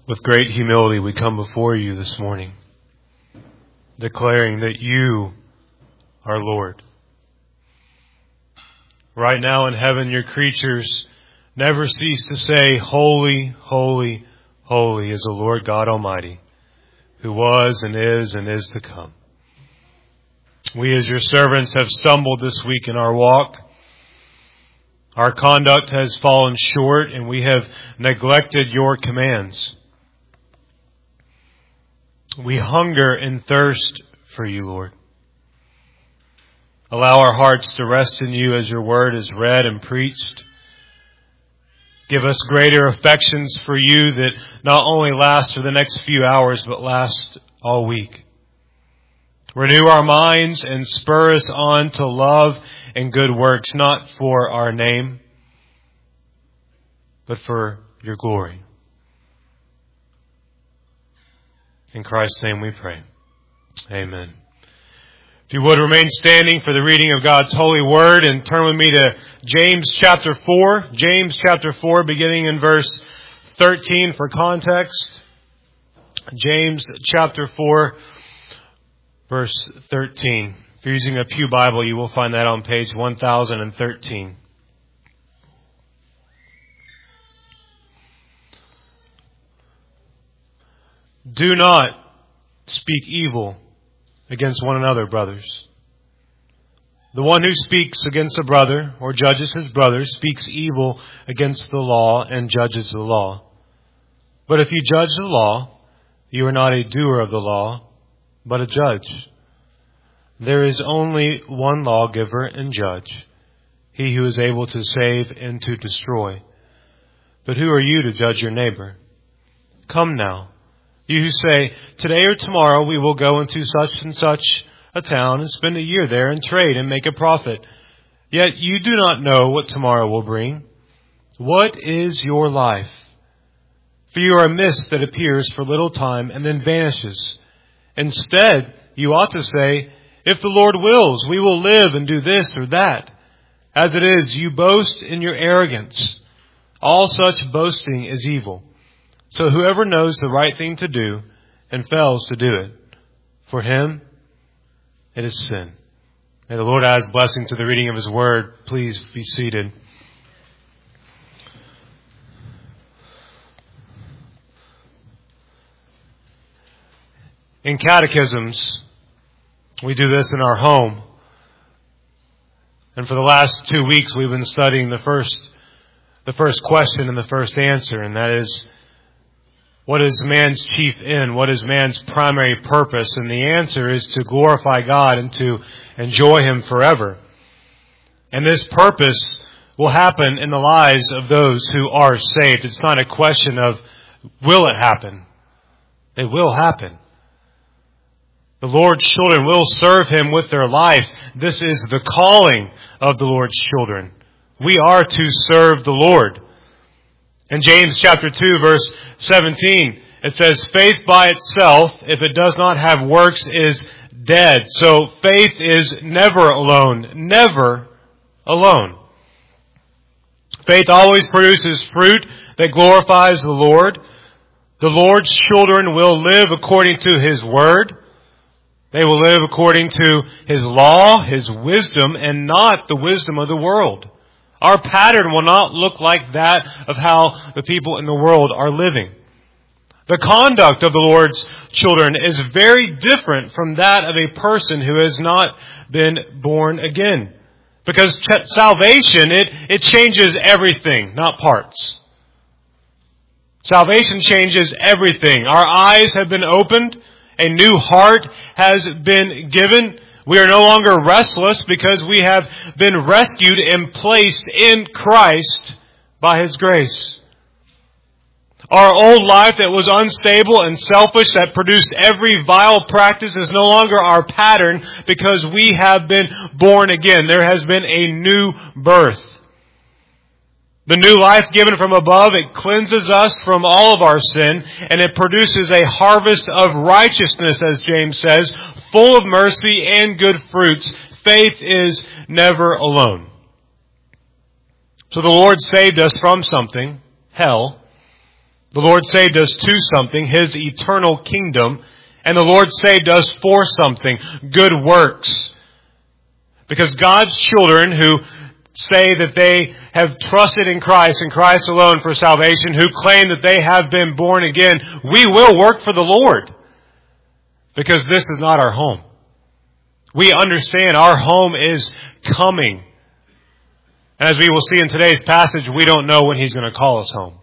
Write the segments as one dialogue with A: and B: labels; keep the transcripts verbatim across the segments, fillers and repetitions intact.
A: With great humility we come before you this morning, declaring that you are Lord. Right now in heaven, your creatures never cease to say, Holy, holy, holy is the Lord God Almighty, who was and is and is to come. We as your servants have stumbled this week in our walk. Our conduct has fallen short and we have neglected your commands. We hunger and thirst for you, Lord. Allow our hearts to rest in you as your word is read and preached. Give us greater affections for you that not only last for the next few hours, but last all week. Renew our minds and spur us on to love and good works, not for our name, but for your glory. In Christ's name we pray. Amen. If you would remain standing for the reading of God's holy word and turn with me to James chapter four. James chapter four, beginning in verse thirteen for context. James chapter four, verse thirteen. If you're using a Pew Bible, you will find that on page one thousand thirteen. Do not speak evil against one another, brothers. The one who speaks against a brother or judges his brother speaks evil against the law and judges the law. But if you judge the law, you are not a doer of the law, but a judge. There is only one lawgiver and judge, he who is able to save and to destroy. But who are you to judge your neighbor? Come now. You who say, today or tomorrow we will go into such and such a town and spend a year there and trade and make a profit. Yet you do not know what tomorrow will bring. What is your life? For you are a mist that appears for a little time and then vanishes. Instead, you ought to say, if the Lord wills, we will live and do this or that. As it is, you boast in your arrogance. All such boasting is evil. So whoever knows the right thing to do and fails to do it, for him it is sin. May the Lord add his blessing to the reading of his word. Please be seated. In catechisms, we do this in our home. And for the last two weeks we've been studying the first the first question and the first answer, and that is, what is man's chief end? What is man's primary purpose? And the answer is to glorify God and to enjoy him forever. And this purpose will happen in the lives of those who are saved. It's not a question of, will it happen? It will happen. The Lord's children will serve him with their life. This is the calling of the Lord's children. We are to serve the Lord. In James chapter two, verse seventeen, it says, faith by itself, if it does not have works, is dead. So faith is never alone. Never alone. Faith always produces fruit that glorifies the Lord. The Lord's children will live according to his word. They will live according to his law, his wisdom, and not the wisdom of the world. Our pattern will not look like that of how the people in the world are living. The conduct of the Lord's children is very different from that of a person who has not been born again. Because ch- salvation, it, it changes everything, not parts. Salvation changes everything. Our eyes have been opened. A new heart has been given. We are no longer restless because we have been rescued and placed in Christ by his grace. Our old life that was unstable and selfish, that produced every vile practice, is no longer our pattern because we have been born again. There has been a new birth. The new life given from above, it cleanses us from all of our sin, and it produces a harvest of righteousness, as James says, full of mercy and good fruits. Faith is never alone. So the Lord saved us from something, hell, The Lord saved us to something, His eternal kingdom. And the Lord saved us for something, good works. Because God's children who say that they have trusted in Christ and Christ alone for salvation, who claim that they have been born again, we will work for the Lord. Because this is not our home. We understand our home is coming. And as we will see in today's passage, we don't know when He's going to call us home.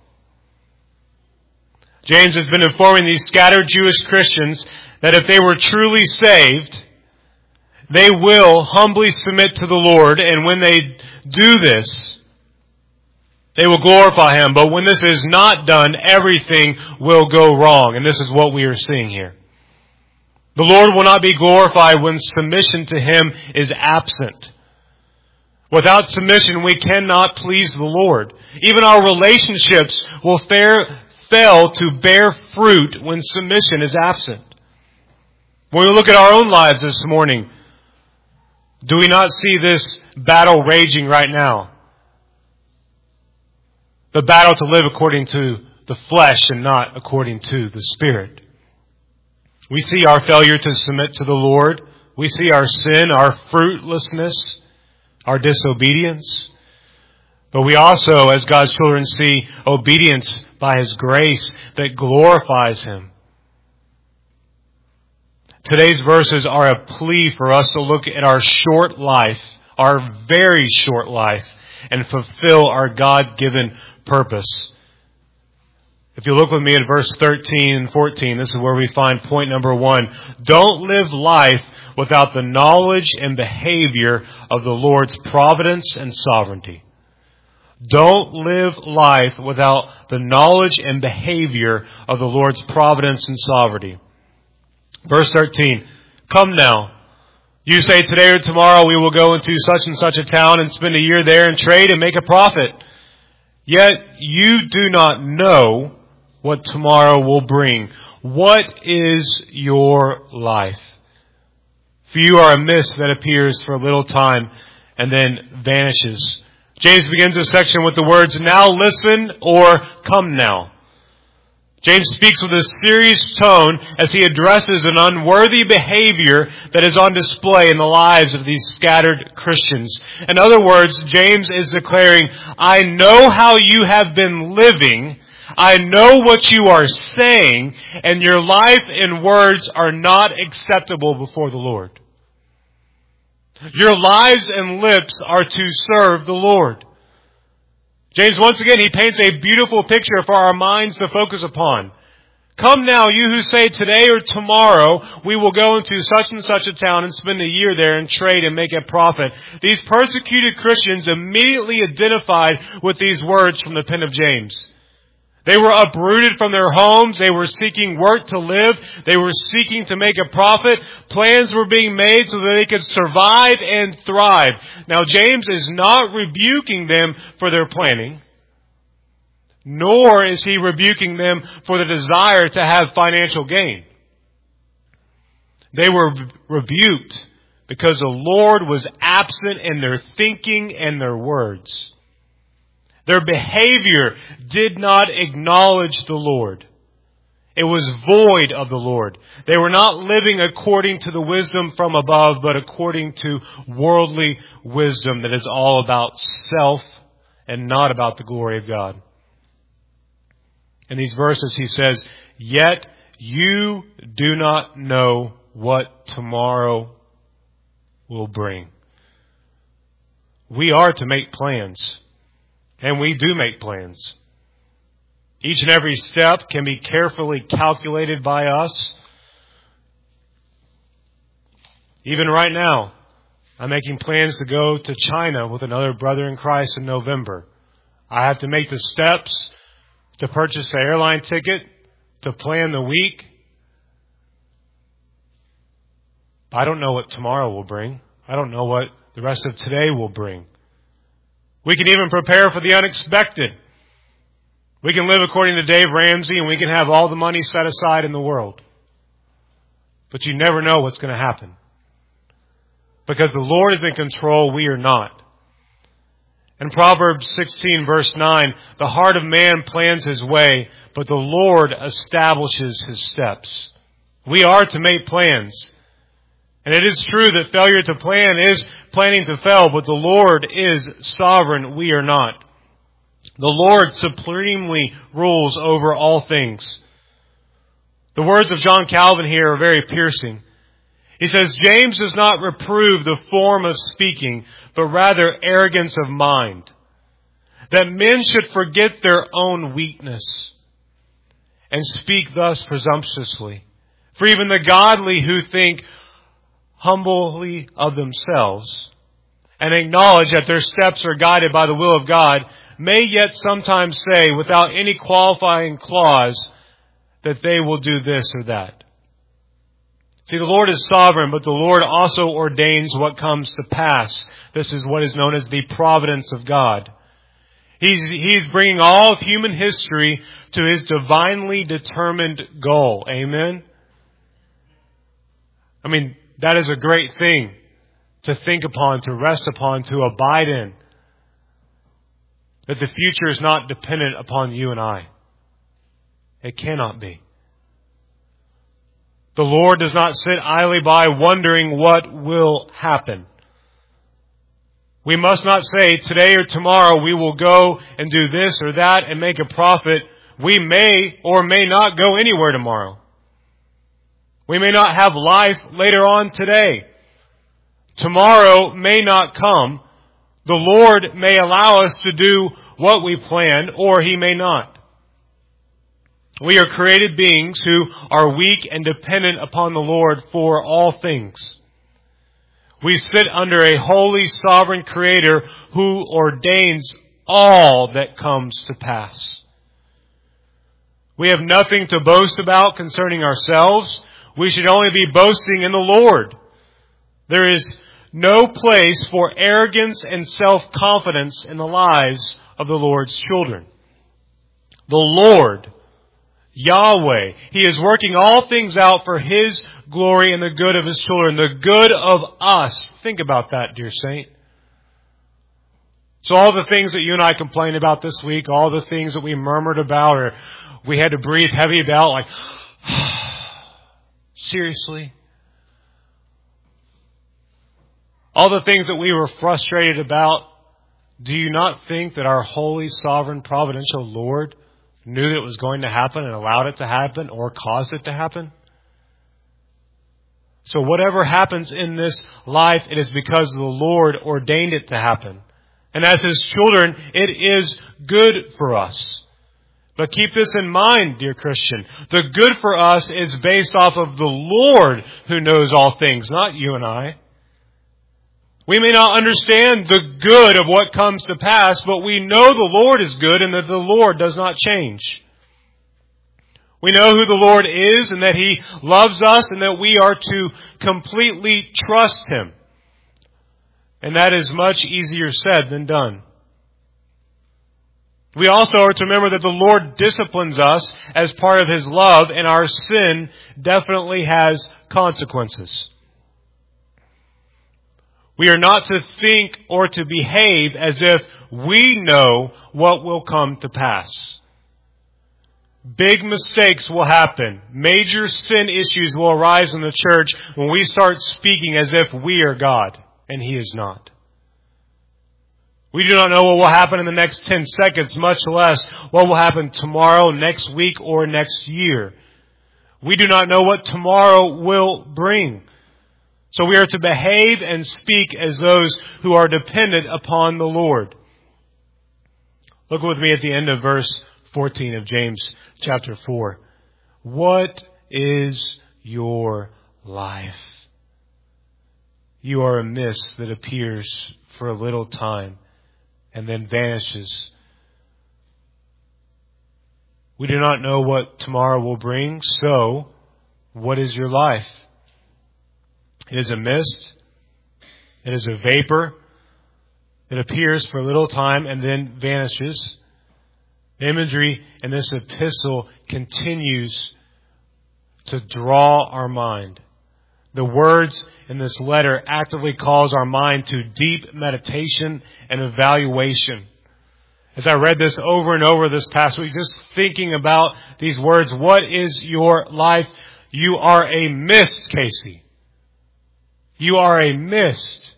A: James has been informing these scattered Jewish Christians that if they were truly saved, they will humbly submit to the Lord, and when they do this, they will glorify Him. But when this is not done, everything will go wrong. And this is what we are seeing here. The Lord will not be glorified when submission to Him is absent. Without submission, we cannot please the Lord. Even our relationships will fare, fail to bear fruit when submission is absent. When we look at our own lives this morning, do we not see this battle raging right now? The battle to live according to the flesh and not according to the Spirit. We see our failure to submit to the Lord. We see our sin, our fruitlessness, our disobedience. But we also, as God's children, see obedience by His grace that glorifies Him. Today's verses are a plea for us to look at our short life, our very short life, and fulfill our God-given purpose. If you look with me at verse thirteen and fourteen, this is where we find point number one. Don't live life without the knowledge and behavior of the Lord's providence and sovereignty. Don't live life without the knowledge and behavior of the Lord's providence and sovereignty. Verse thirteen, come now. You say today or tomorrow we will go into such and such a town and spend a year there and trade and make a profit. Yet you do not know what tomorrow will bring. What is your life? For you are a mist that appears for a little time and then vanishes. James begins this section with the words, now listen, or come now. James speaks with a serious tone as he addresses an unworthy behavior that is on display in the lives of these scattered Christians. In other words, James is declaring, I know how you have been living. I know what you are saying, and your life and words are not acceptable before the Lord. Your lives and lips are to serve the Lord. James, once again, he paints a beautiful picture for our minds to focus upon. Come now, you who say today or tomorrow we will go into such and such a town and spend a year there and trade and make a profit. These persecuted Christians immediately identified with these words from the pen of James. They were uprooted from their homes. They were seeking work to live. They were seeking to make a profit. Plans were being made so that they could survive and thrive. Now, James is not rebuking them for their planning, nor is he rebuking them for the desire to have financial gain. They were rebuked because the Lord was absent in their thinking and their words. Their behavior did not acknowledge the Lord. It was void of the Lord. They were not living according to the wisdom from above, but according to worldly wisdom that is all about self and not about the glory of God. In these verses he says, yet you do not know what tomorrow will bring. We are to make plans. And we do make plans. Each and every step can be carefully calculated by us. Even right now, I'm making plans to go to China with another brother in Christ in November. I have to make the steps to purchase the airline ticket, to plan the week. I don't know what tomorrow will bring. I don't know what the rest of today will bring. We can even prepare for the unexpected. We can live according to Dave Ramsey and we can have all the money set aside in the world. But you never know what's going to happen. Because the Lord is in control, we are not. In Proverbs sixteen verse nine, the heart of man plans his way, but the Lord establishes his steps. We are to make plans. And it is true that failure to plan is planning to fail, but the Lord is sovereign. We are not. The Lord supremely rules over all things. The words of John Calvin here are very piercing. He says, James does not reprove the form of speaking, but rather arrogance of mind, that men should forget their own weakness and speak thus presumptuously. For even the godly who think humbly of themselves and acknowledge that their steps are guided by the will of God may yet sometimes say, without any qualifying clause, that they will do this or that. See, the Lord is sovereign, but the Lord also ordains what comes to pass. This is what is known as the providence of God. He's, he's bringing all of human history to His divinely determined goal. Amen? I mean, that is a great thing to think upon, to rest upon, to abide in. That the future is not dependent upon you and I. It cannot be. The Lord does not sit idly by wondering what will happen. We must not say today or tomorrow we will go and do this or that and make a profit. We may or may not go anywhere tomorrow. We may not have life later on today. Tomorrow may not come. The Lord may allow us to do what we planned, or He may not. We are created beings who are weak and dependent upon the Lord for all things. We sit under a holy, sovereign Creator who ordains all that comes to pass. We have nothing to boast about concerning ourselves. We should only be boasting in the Lord. There is no place for arrogance and self-confidence in the lives of the Lord's children. The Lord, Yahweh, He is working all things out for His glory and the good of His children, the good of us. Think about that, dear saint. So all the things that you and I complained about this week, all the things that we murmured about or we had to breathe heavy about, like, seriously? All the things that we were frustrated about, do you not think that our holy, sovereign, providential Lord knew that it was going to happen and allowed it to happen or caused it to happen? So whatever happens in this life, it is because the Lord ordained it to happen. And as His children, it is good for us. But keep this in mind, dear Christian. The good for us is based off of the Lord who knows all things, not you and I. We may not understand the good of what comes to pass, but we know the Lord is good and that the Lord does not change. We know who the Lord is and that He loves us and that we are to completely trust Him. And that is much easier said than done. We also are to remember that the Lord disciplines us as part of His love, and our sin definitely has consequences. We are not to think or to behave as if we know what will come to pass. Big mistakes will happen. Major sin issues will arise in the church when we start speaking as if we are God, and He is not. We do not know what will happen in the next ten seconds, much less what will happen tomorrow, next week, or next year. We do not know what tomorrow will bring. So we are to behave and speak as those who are dependent upon the Lord. Look with me at the end of verse fourteen of James chapter four. What is your life? You are a mist that appears for a little time and then vanishes. We do not know what tomorrow will bring, so what is your life? It is a mist. It is a vapor that appears for a little time and then vanishes. The imagery in this epistle continues to draw our mind. The words in this letter actively calls our mind to deep meditation and evaluation. As I read this over and over this past week, just thinking about these words, what is your life? You are a mist, Casey. You are a mist.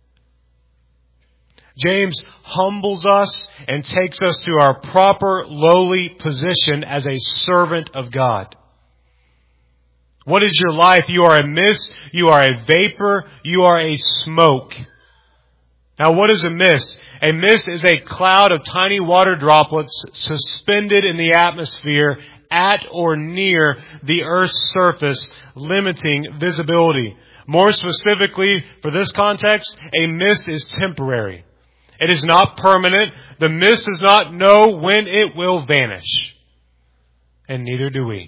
A: James humbles us and takes us to our proper lowly position as a servant of God. What is your life? You are a mist. You are a vapor. You are a smoke. Now, what is a mist? A mist is a cloud of tiny water droplets suspended in the atmosphere at or near the Earth's surface, limiting visibility. More specifically, for this context, a mist is temporary. It is not permanent. The mist does not know when it will vanish. And neither do we.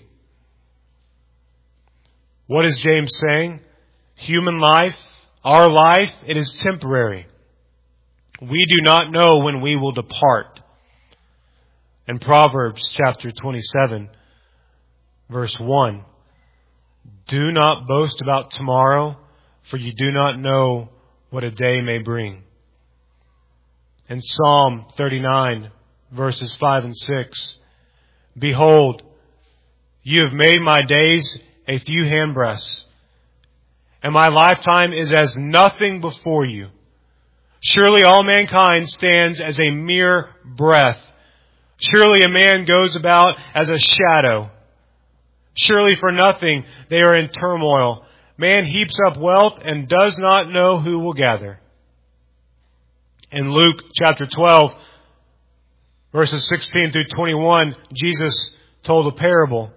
A: What is James saying? Human life, our life, it is temporary. We do not know when we will depart. In Proverbs chapter twenty-seven, verse one, do not boast about tomorrow, for you do not know what a day may bring. In Psalm thirty-nine, verses five and six, behold, you have made my days a few handbreadths, and my lifetime is as nothing before you. Surely all mankind stands as a mere breath. Surely a man goes about as a shadow. Surely for nothing they are in turmoil. Man heaps up wealth and does not know who will gather. In Luke chapter twelve, verses sixteen through twenty-one, Jesus told a parable.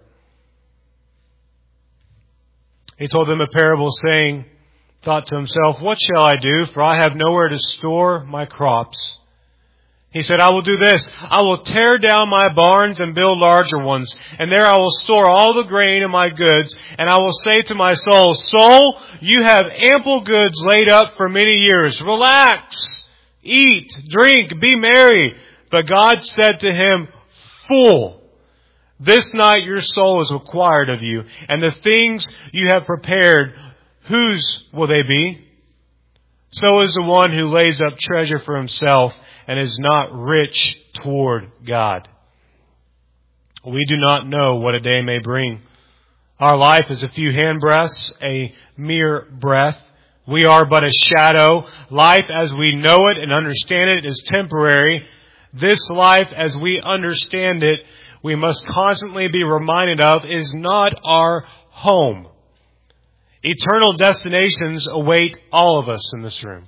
A: He told them a parable saying, thought to himself, what shall I do? For I have nowhere to store my crops. He said, I will do this. I will tear down my barns and build larger ones. And there I will store all the grain of my goods. And I will say to my soul, soul, you have ample goods laid up for many years. Relax, eat, drink, be merry. But God said to him, fool, this night your soul is required of you. And the things you have prepared, whose will they be? So is the one who lays up treasure for himself and is not rich toward God. We do not know what a day may bring. Our life is a few handbreadths, a mere breath. We are but a shadow. Life as we know it and understand it is temporary. This life as we understand it, we must constantly be reminded of, is not our home. Eternal destinations await all of us in this room.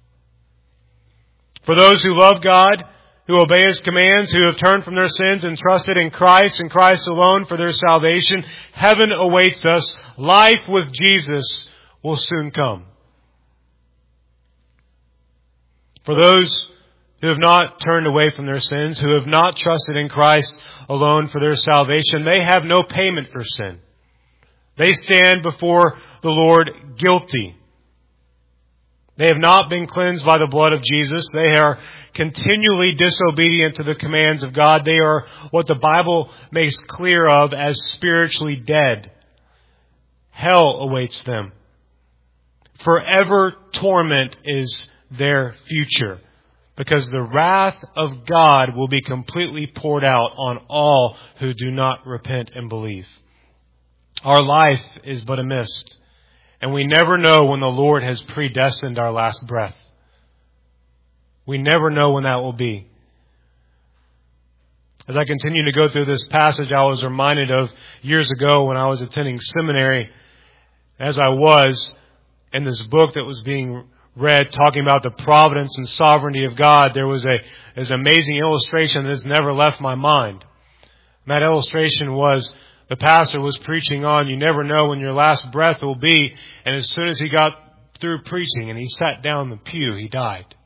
A: For those who love God, who obey His commands, who have turned from their sins and trusted in Christ and Christ alone for their salvation, heaven awaits us. Life with Jesus will soon come. For those who have not turned away from their sins, who have not trusted in Christ alone for their salvation, they have no payment for sin. They stand before the Lord guilty. They have not been cleansed by the blood of Jesus. They are continually disobedient to the commands of God. They are what the Bible makes clear of as spiritually dead. Hell awaits them. Forever torment is their future, because the wrath of God will be completely poured out on all who do not repent and believe. Our life is but a mist, and we never know when the Lord has predestined our last breath. We never know when that will be. As I continue to go through this passage, I was reminded of years ago when I was attending seminary, as I was in this book that was being read talking about the providence and sovereignty of God. There was a there's an amazing illustration that has never left my mind. And that illustration was the pastor was preaching on, you never know when your last breath will be. And as soon as he got through preaching and he sat down in the pew, he died.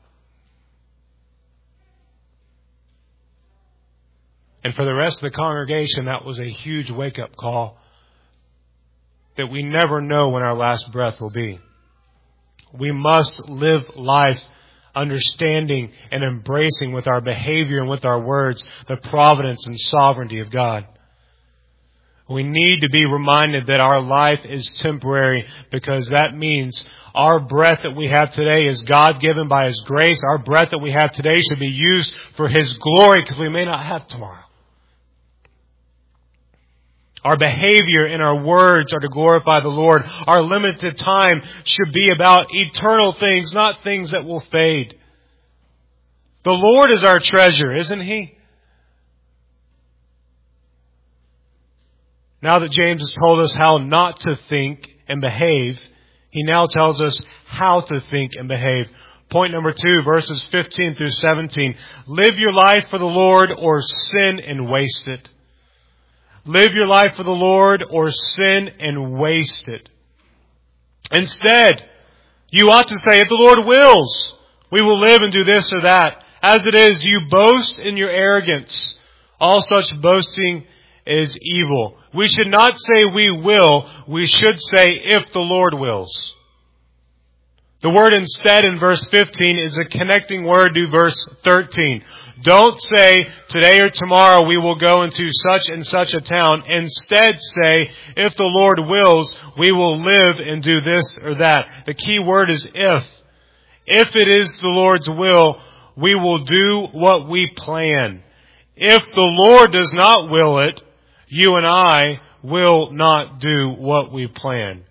A: And for the rest of the congregation, that was a huge wake-up call that we never know when our last breath will be. We must live life understanding and embracing with our behavior and with our words the providence and sovereignty of God. We need to be reminded that our life is temporary, because that means our breath that we have today is God-given by His grace. Our breath that we have today should be used for His glory, because we may not have tomorrow. Our behavior and our words are to glorify the Lord. Our limited time should be about eternal things, not things that will fade. The Lord is our treasure, isn't He? Now that James has told us how not to think and behave, he now tells us how to think and behave. Point number two, verses fifteen through seventeen. Live your life for the Lord, or sin and waste it. Live your life for the Lord, or sin and waste it. Instead, you ought to say, if the Lord wills, we will live and do this or that. As it is, you boast in your arrogance. All such boasting is evil. We should not say we will. We should say if the Lord wills. The word instead in verse fifteen is a connecting word to verse thirteen. Don't say today or tomorrow we will go into such and such a town. Instead say, if the Lord wills, we will live and do this or that. The key word is if. If it is the Lord's will, we will do what we plan. If the Lord does not will it, you and I will not do what we plan.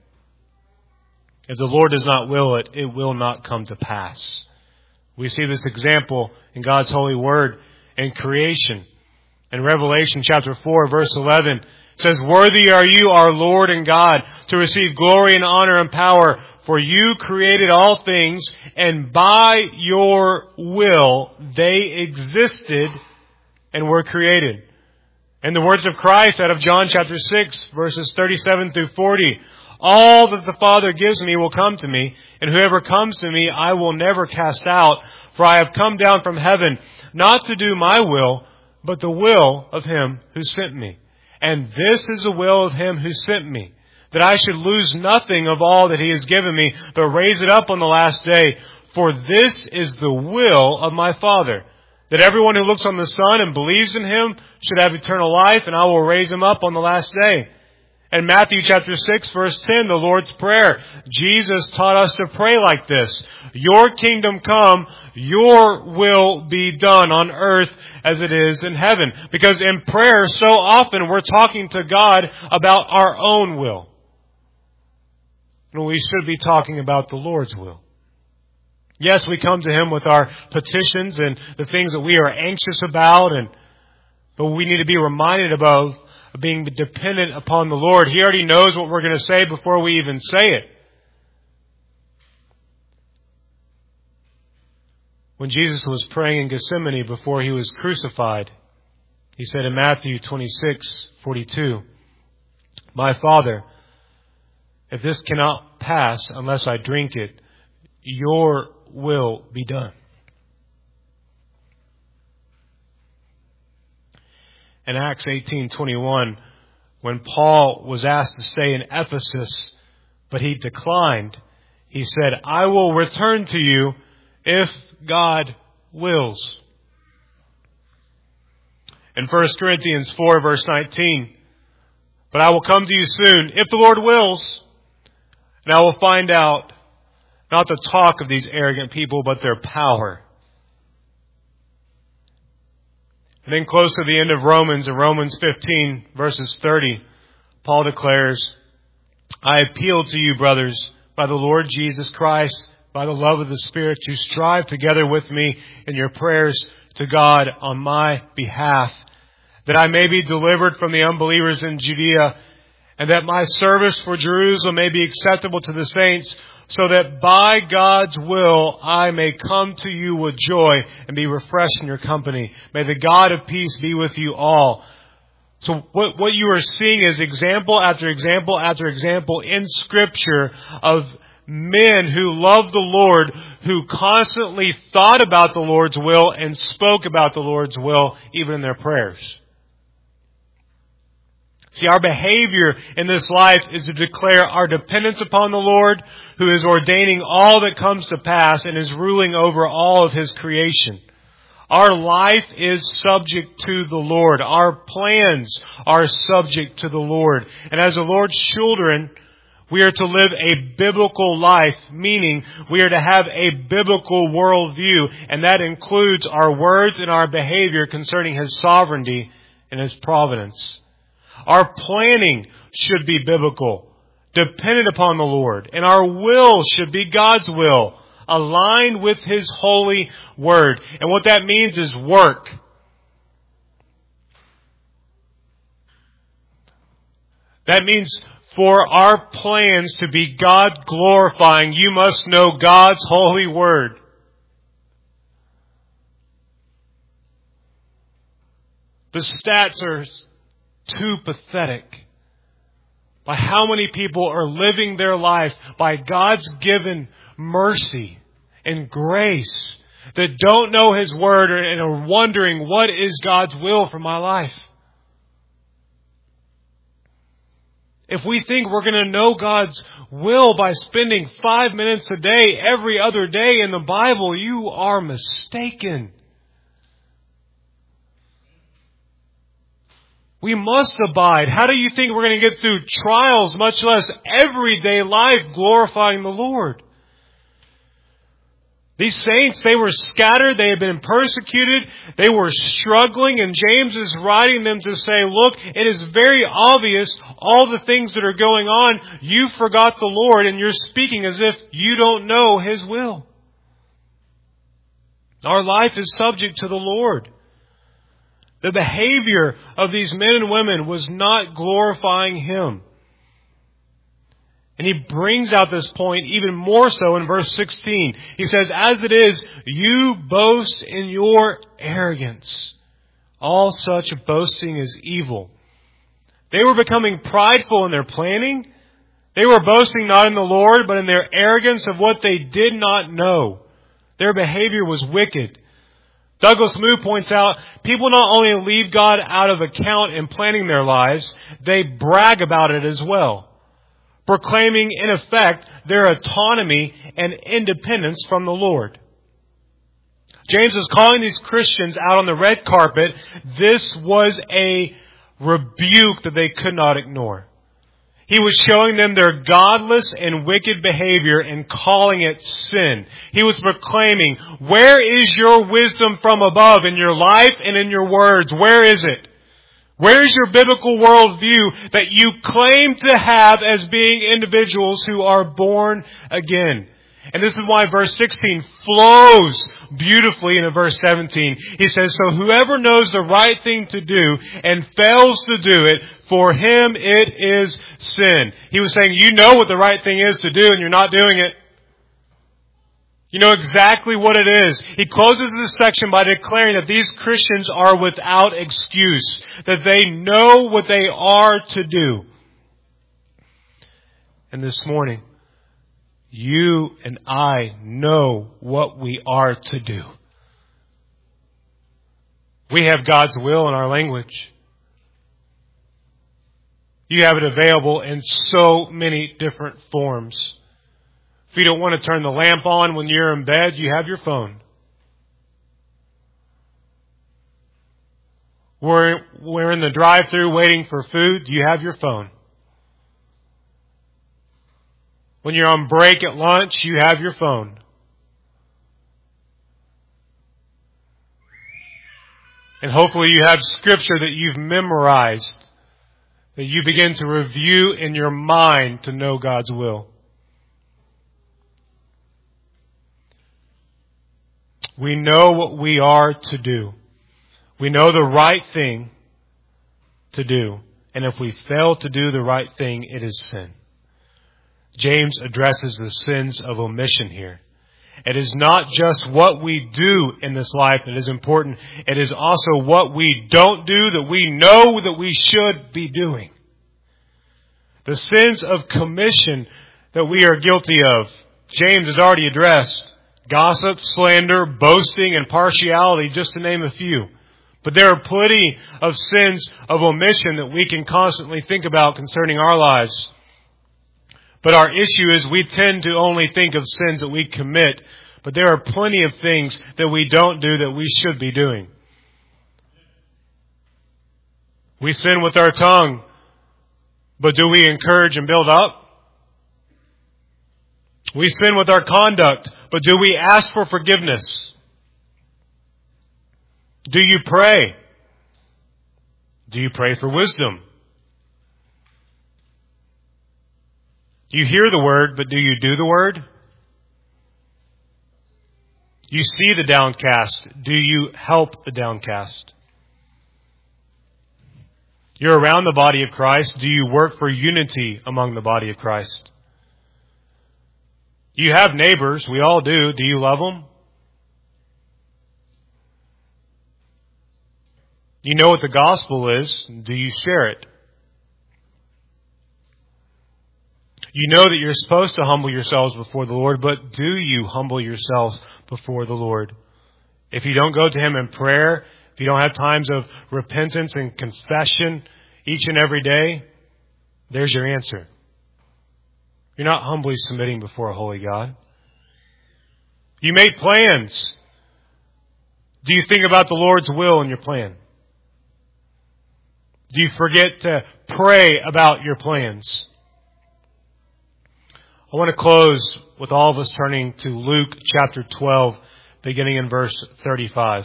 A: If the Lord does not will it, it will not come to pass. We see this example in God's holy word in creation. In Revelation chapter four, verse eleven, it says, worthy are you, our Lord and God, to receive glory and honor and power, for you created all things, and by your will they existed and were created. In the words of Christ out of John chapter six, verses thirty-seven through forty, all that the Father gives me will come to me, and whoever comes to me I will never cast out, for I have come down from heaven, not to do my will, but the will of Him who sent me. And this is the will of Him who sent me, that I should lose nothing of all that He has given me, but raise it up on the last day. For this is the will of my Father, that everyone who looks on the Son and believes in Him should have eternal life, and I will raise him up on the last day. In Matthew chapter six, verse ten, the Lord's Prayer, Jesus taught us to pray like this. Your kingdom come, your will be done on earth as it is in heaven. Because in prayer, so often we're talking to God about our own will. And we should be talking about the Lord's will. Yes, we come to Him with our petitions and the things that we are anxious about, and but we need to be reminded about being dependent upon the Lord. He already knows what we're going to say before we even say it. When Jesus was praying in Gethsemane before He was crucified, He said in Matthew twenty-six forty-two, my Father, if this cannot pass unless I drink it, your will be done. In Acts eighteen twenty-one, when Paul was asked to stay in Ephesus, but he declined, he said, I will return to you if God wills. In First Corinthians four, verse nineteen, but I will come to you soon, if the Lord wills, and I will find out not the talk of these arrogant people, but their power. And then close to the end of Romans, in Romans fifteen, verses thirty, Paul declares, I appeal to you, brothers, by the Lord Jesus Christ, by the love of the Spirit, to strive together with me in your prayers to God on my behalf, that I may be delivered from the unbelievers in Judea, and that my service for Jerusalem may be acceptable to the saints, so that by God's will I may come to you with joy and be refreshed in your company. May the God of peace be with you all. So what, what you are seeing is example after example after example in Scripture of men who loved the Lord, who constantly thought about the Lord's will and spoke about the Lord's will even in their prayers. See, our behavior in this life is to declare our dependence upon the Lord, who is ordaining all that comes to pass and is ruling over all of His creation. Our life is subject to the Lord. Our plans are subject to the Lord. And as the Lord's children, we are to live a biblical life, meaning we are to have a biblical worldview, and that includes our words and our behavior concerning His sovereignty and His providence. Our planning should be biblical, dependent upon the Lord, and our will should be God's will, aligned with His holy word. And what that means is work. That means for our plans to be God glorifying, you must know God's holy word. The stats are too pathetic by how many people are living their life by God's given mercy and grace that don't know His word and are wondering, what is God's will for my life? If we think we're going to know God's will by spending five minutes a day, every other day in the Bible, you are mistaken. We must abide. How do you think we're going to get through trials, much less everyday life, glorifying the Lord? These saints, they were scattered, they had been persecuted, they were struggling, and James is writing them to say, look, it is very obvious all the things that are going on. You forgot the Lord, and you're speaking as if you don't know His will. Our life is subject to the Lord. The behavior of these men and women was not glorifying Him. And he brings out this point even more so in verse sixteen. He says, as it is, you boast in your arrogance. All such boasting is evil. They were becoming prideful in their planning. They were boasting not in the Lord, but in their arrogance of what they did not know. Their behavior was wicked. Douglas Moo points out, people not only leave God out of account in planning their lives, they brag about it as well, proclaiming, in effect, their autonomy and independence from the Lord. James is calling these Christians out on the red carpet. This was a rebuke that they could not ignore. He was showing them their godless and wicked behavior and calling it sin. He was proclaiming, where is your wisdom from above in your life and in your words? Where is it? Where is your biblical worldview that you claim to have as being individuals who are born again? And this is why verse sixteen flows beautifully into verse seventeen. He says, so whoever knows the right thing to do and fails to do it, for him it is sin. He was saying, you know what the right thing is to do and you're not doing it. You know exactly what it is. He closes this section by declaring that these Christians are without excuse, that they know what they are to do. And this morning, you and I know what we are to do. We have God's will in our language. You have it available in so many different forms. If you don't want to turn the lamp on when you're in bed, you have your phone. We're, we're in the drive-thru waiting for food, you have your phone. When you're on break at lunch, you have your phone. And hopefully you have scripture that you've memorized, that you begin to review in your mind to know God's will. We know what we are to do. We know the right thing to do. And if we fail to do the right thing, it is sin. James addresses the sins of omission here. It is not just what we do in this life that is important. It is also what we don't do that we know that we should be doing. The sins of commission that we are guilty of, James has already addressed. Gossip, slander, boasting, and partiality, just to name a few. But there are plenty of sins of omission that we can constantly think about concerning our lives. But our issue is we tend to only think of sins that we commit, But there are plenty of things that we don't do that we should be doing. We sin with our tongue, but do we encourage and build up? We sin with our conduct, but do we ask for forgiveness? Do you pray? Do you pray for wisdom? You hear the word, but do you do the word? You see the downcast. Do you help the downcast? You're around the body of Christ. Do you work for unity among the body of Christ? You have neighbors. We all do. Do you love them? You know what the gospel is. Do you share it? You know that you're supposed to humble yourselves before the Lord, but do you humble yourselves before the Lord? If you don't go to Him in prayer, if you don't have times of repentance and confession each and every day, there's your answer. You're not humbly submitting before a holy God. You make plans. Do you think about the Lord's will in your plan? Do you forget to pray about your plans? I want to close with all of us turning to Luke chapter twelve, beginning in verse thirty-five.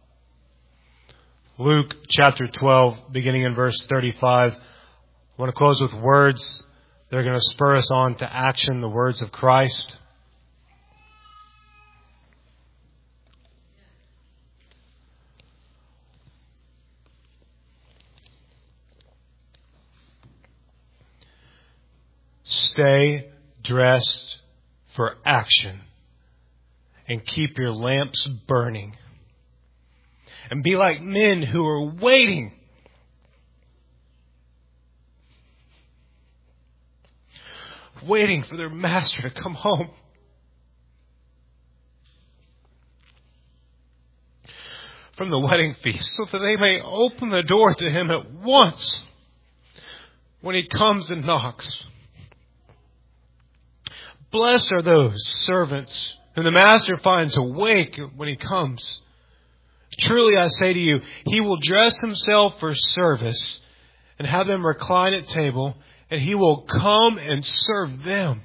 A: Luke chapter twelve, beginning in verse thirty-five. I want to close with words that are going to spur us on to action, the words of Christ. Stay dressed for action and keep your lamps burning. And be like men who are waiting. Waiting for their master to come home. From the wedding feast, so that they may open the door to him at once when he comes and knocks. Blessed are those servants whom the master finds awake when he comes. Truly I say to you, he will dress himself for service and have them recline at table, and he will come and serve them.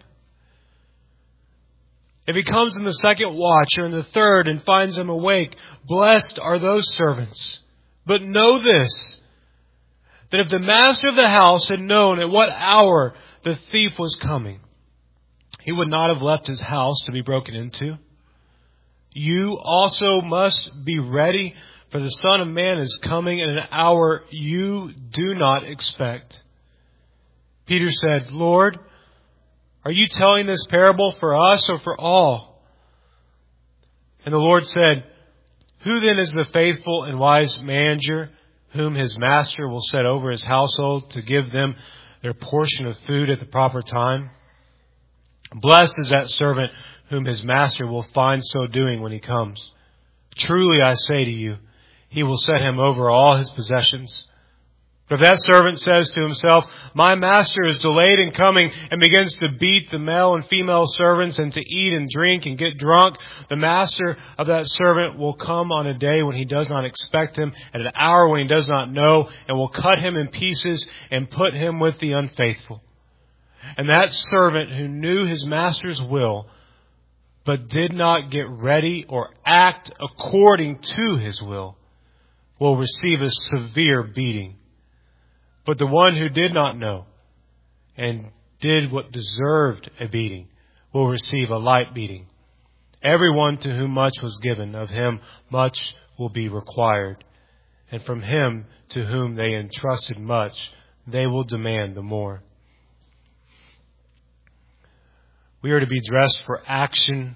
A: If he comes in the second watch or in the third and finds them awake, blessed are those servants. But know this, that if the master of the house had known at what hour the thief was coming, he would not have left his house to be broken into. You also must be ready, for the Son of Man is coming in an hour you do not expect. Peter said, Lord, are you telling this parable for us or for all? And the Lord said, who then is the faithful and wise manager whom his master will set over his household to give them their portion of food at the proper time? Blessed is that servant whom his master will find so doing when he comes. Truly I say to you, he will set him over all his possessions. But if that servant says to himself, my master is delayed in coming, and begins to beat the male and female servants and to eat and drink and get drunk, the master of that servant will come on a day when he does not expect him, at an hour when he does not know, and will cut him in pieces and put him with the unfaithful. And that servant who knew his master's will, but did not get ready or act according to his will, will receive a severe beating. But the one who did not know and did what deserved a beating will receive a light beating. Everyone to whom much was given, of him much will be required. And from him to whom they entrusted much, they will demand the more. We are to be dressed for action.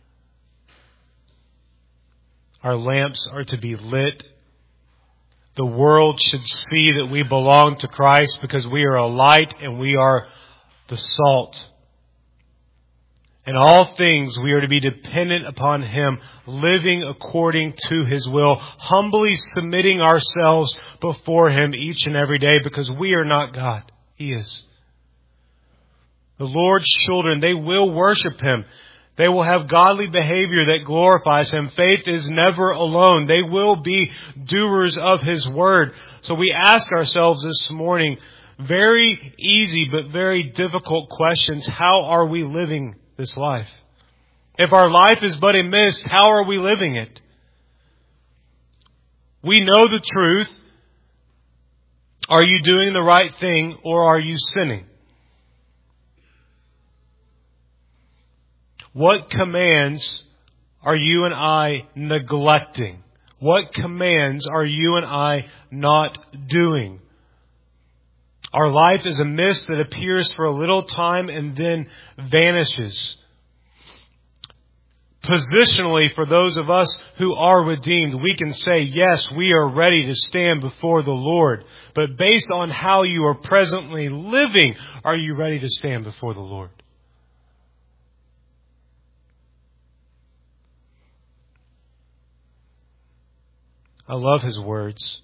A: Our lamps are to be lit. The world should see that we belong to Christ because we are a light and we are the salt. In all things, we are to be dependent upon Him, living according to His will, humbly submitting ourselves before Him each and every day because we are not God. He is. The Lord's children, they will worship Him. They will have godly behavior that glorifies Him. Faith is never alone. They will be doers of His Word. So we ask ourselves this morning, very easy but very difficult questions. How are we living this life? If our life is but a mist, how are we living it? We know the truth. Are you doing the right thing or are you sinning? What commands are you and I neglecting? What commands are you and I not doing? Our life is a mist that appears for a little time and then vanishes. Positionally, for those of us who are redeemed, we can say, yes, we are ready to stand before the Lord. But based on how you are presently living, are you ready to stand before the Lord? I love His words.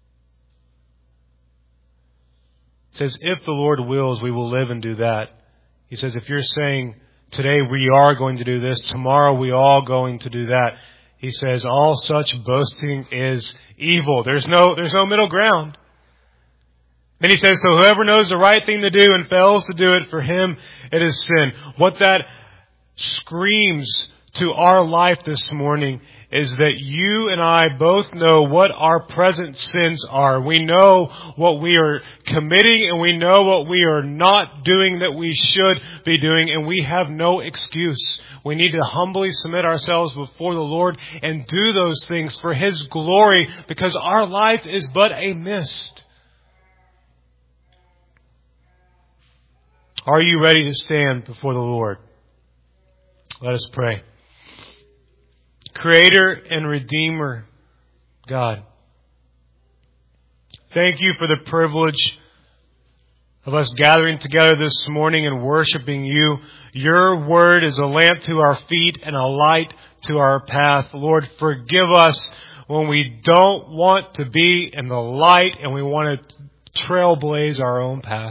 A: It says, if the Lord wills, we will live and do that. He says, if you're saying, today we are going to do this, tomorrow we are going to do that, He says, all such boasting is evil. There's no, there's no middle ground. Then He says, so whoever knows the right thing to do and fails to do it, for him it is sin. What that screams to our life this morning is that you and I both know what our present sins are. We know what we are committing and we know what we are not doing that we should be doing, and we have no excuse. We need to humbly submit ourselves before the Lord and do those things for His glory, because our life is but a mist. Are you ready to stand before the Lord? Let us pray. Creator and Redeemer, God, thank You for the privilege of us gathering together this morning and worshiping You. Your Word is a lamp to our feet and a light to our path. Lord, forgive us when we don't want to be in the light and we want to trailblaze our own path.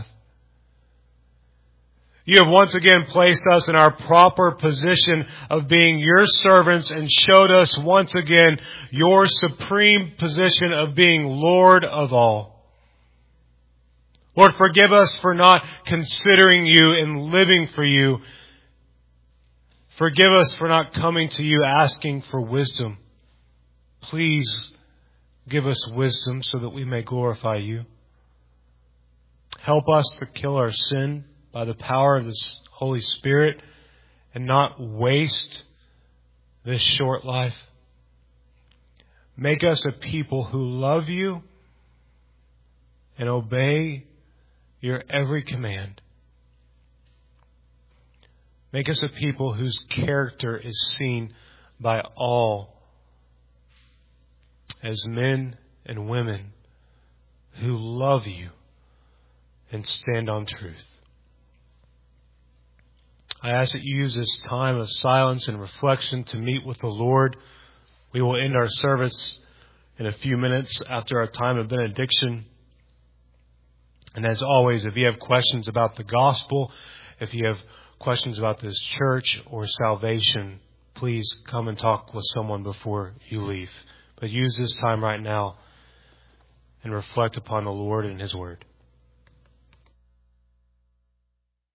A: You have once again placed us in our proper position of being Your servants and showed us once again Your supreme position of being Lord of all. Lord, forgive us for not considering You and living for You. Forgive us for not coming to You asking for wisdom. Please give us wisdom so that we may glorify You. Help us to kill our sin by the power of this Holy Spirit and not waste this short life. Make us a people who love You and obey Your every command. Make us a people whose character is seen by all as men and women who love You and stand on truth. I ask that You use this time of silence and reflection to meet with the Lord. We will end our service in a few minutes after our time of benediction. And as always, if you have questions about the gospel, if you have questions about this church or salvation, please come and talk with someone before you leave. But use this time right now and reflect upon the Lord and His Word.